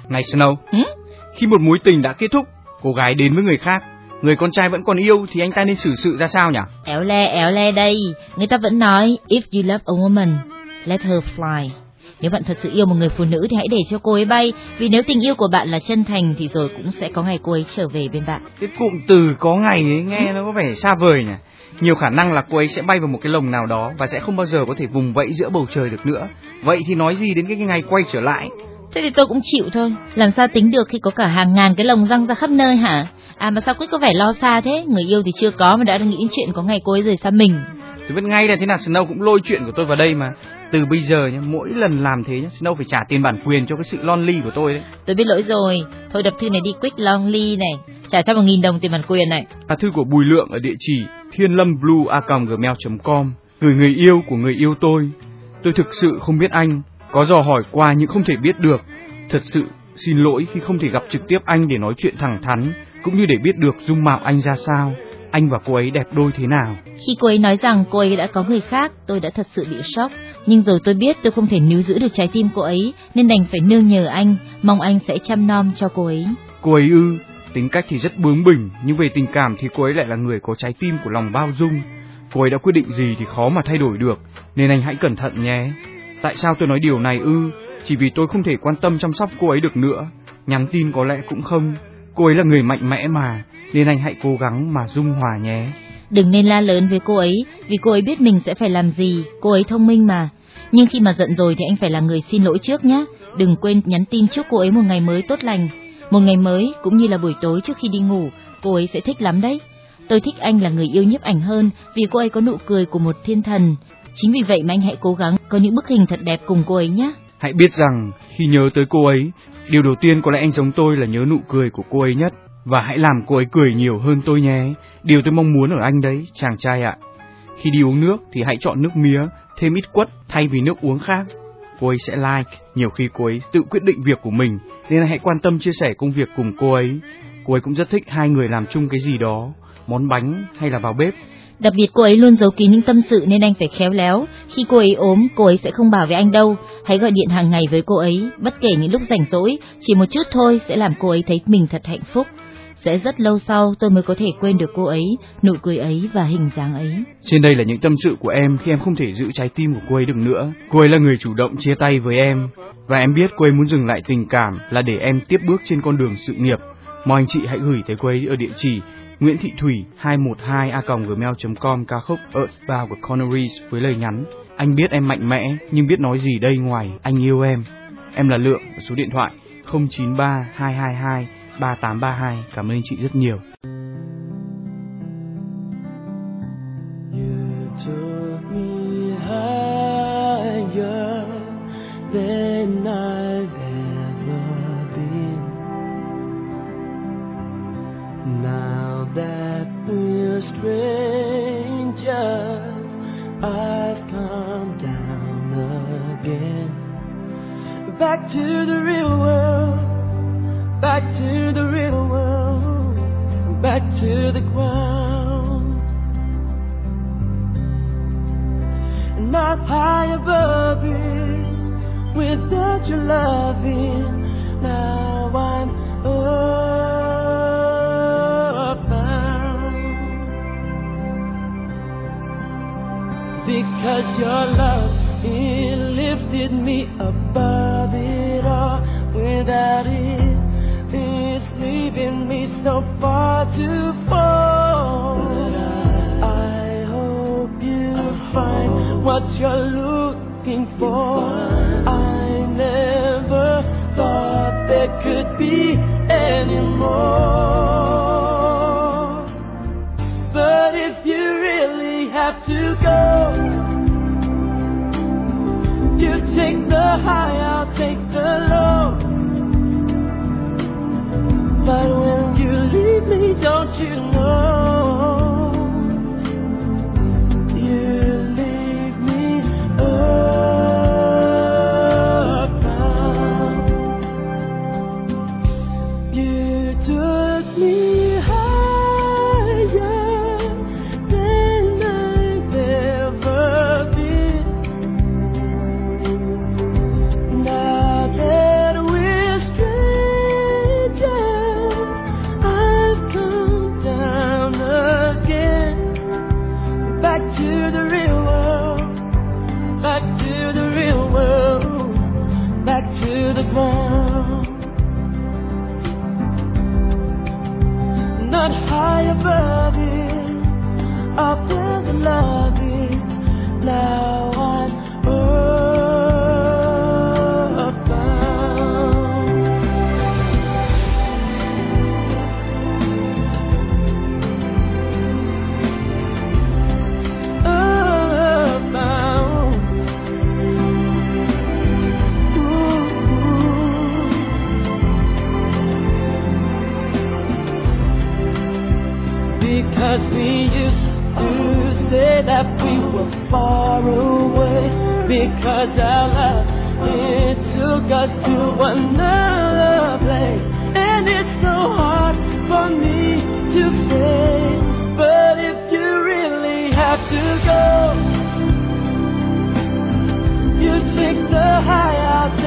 Này Snow, khi một mối tình đã kết thúc, cô gái đến với người khác, người con trai vẫn còn yêu thì anh ta nên xử sự ra sao nhỉ? Éo le đây, người ta vẫn nói if you love a woman, let her fly. Nếu bạn thật sự yêu một người phụ nữ thì hãy để cho cô ấy bay, vì nếu tình yêu của bạn là chân thành thì rồi cũng sẽ có ngày cô ấy trở về bên bạn. Cái cụm từ có ngày ấy nghe nó có vẻ xa vời nhỉ? Nhiều khả năng là cô ấy sẽ bay vào một cái lồng nào đó và sẽ không bao giờ có thể vùng vẫy giữa bầu trời được nữa. Vậy thì nói gì đến cái ngày quay trở lại? Thế thì tôi cũng chịu thôi. Làm sao tính được khi có cả hàng ngàn cái lồng răng ra khắp nơi hả? À mà sao Quyết có vẻ lo xa thế? Người yêu thì chưa có mà đã nghĩ đến chuyện có ngày cô ấy rời xa mình. Tôi biết ngay là thế nào, Snow cũng lôi chuyện của tôi vào đây mà. Từ bây giờ nhá, mỗi lần làm thế nhá, Snow phải trả tiền bản quyền cho cái sự lonely của tôi đấy. Tôi biết lỗi rồi. Thôi đập thư này đi Quyết lonely này. Trả cho 1.000 đồng tiền bản quyền này. Thư của Bùi Lượng ở địa chỉ thienlamblu@gmail.com. Gửi người yêu của người yêu tôi. Tôi thực sự không biết anh, có dò hỏi qua nhưng không thể biết được. Thật sự xin lỗi khi không thể gặp trực tiếp anh để nói chuyện thẳng thắn, cũng như để biết được dung mạo anh ra sao, anh và cô ấy đẹp đôi thế nào. Khi cô ấy nói rằng cô ấy đã có người khác, tôi đã thật sự bị sốc. Nhưng rồi tôi biết tôi không thể níu giữ được trái tim cô ấy, nên đành phải nương nhờ anh, mong anh sẽ chăm nom cho cô ấy. Cô ấy tính cách thì rất bướng bỉnh, nhưng về tình cảm thì cô ấy lại là người có trái tim của lòng bao dung. Cô ấy đã quyết định gì thì khó mà thay đổi được, nên anh hãy cẩn thận nhé. Tại sao tôi nói điều này Chỉ vì tôi không thể quan tâm chăm sóc cô ấy được nữa. Nhắn tin có lẽ cũng không. Cô ấy là người mạnh mẽ mà, nên anh hãy cố gắng mà dung hòa nhé. Đừng nên la lớn với cô ấy, vì cô ấy biết mình sẽ phải làm gì, cô ấy thông minh mà. Nhưng khi mà giận rồi thì anh phải là người xin lỗi trước nhé. Đừng quên nhắn tin chúc cô ấy một ngày mới tốt lành. Một ngày mới cũng như là buổi tối trước khi đi ngủ, cô ấy sẽ thích lắm đấy. Tôi thích anh là người yêu nhiếp ảnh hơn, vì cô ấy có nụ cười của một thiên thần. Chính vì vậy mà anh hãy cố gắng có những bức hình thật đẹp cùng cô ấy nhé. Hãy biết rằng khi nhớ tới cô ấy, điều đầu tiên có lẽ anh giống tôi là nhớ nụ cười của cô ấy nhất. Và hãy làm cô ấy cười nhiều hơn tôi nhé. Điều tôi mong muốn ở anh đấy, chàng trai ạ. Khi đi uống nước thì hãy chọn nước mía, thêm ít quất thay vì nước uống khác. Cô ấy sẽ like. Nhiều khi cô ấy tự quyết định việc của mình, nên hãy quan tâm chia sẻ công việc cùng cô ấy. Cô ấy cũng rất thích hai người làm chung cái gì đó, món bánh hay là vào bếp. Đặc biệt cô ấy luôn giấu kín những tâm sự nên anh phải khéo léo. Khi cô ấy ốm, cô ấy sẽ không bảo với anh đâu. Hãy gọi điện hàng ngày với cô ấy, bất kể những lúc rảnh rỗi, chỉ một chút thôi sẽ làm cô ấy thấy mình thật hạnh phúc. Sẽ rất lâu sau tôi mới có thể quên được cô ấy, nụ cười ấy và hình dáng ấy. Trên đây là những tâm sự của em khi em không thể giữ trái tim của cô ấy được nữa. Cô ấy là người chủ động chia tay với em, và em biết cô ấy muốn dừng lại tình cảm là để em tiếp bước trên con đường sự nghiệp. Mong anh chị hãy gửi tới cô ấy ở địa chỉ Nguyễn Thị Thủy 212@gmail.com ca khúc Earthbound của Connery với lời nhắn: anh biết em mạnh mẽ nhưng biết nói gì đây ngoài anh yêu em. Em là Lượng, số điện thoại 0932223832. Cảm ơn anh chị rất nhiều. That we're strangers, I've come down again. Back to the real world, back to the real world, back to the ground. Not high above it, without your loving, now I'm because your love, it lifted me above it all. Without it, it's leaving me so far to fall. But I hope you find what you're looking for. I never thought there could be any more. But if you really have to go, you take the high, I'll take the low. But when you leave me, don't you know, you leave me earthbound. You took me higher than I've ever been. ground, not high above it, up in the lobby. Now I'm earthbound. Earthbound. Because we used to say that we were far away, because our love, it took us to another place, and it's so hard for me to face. But if you really have to go, you take the high out.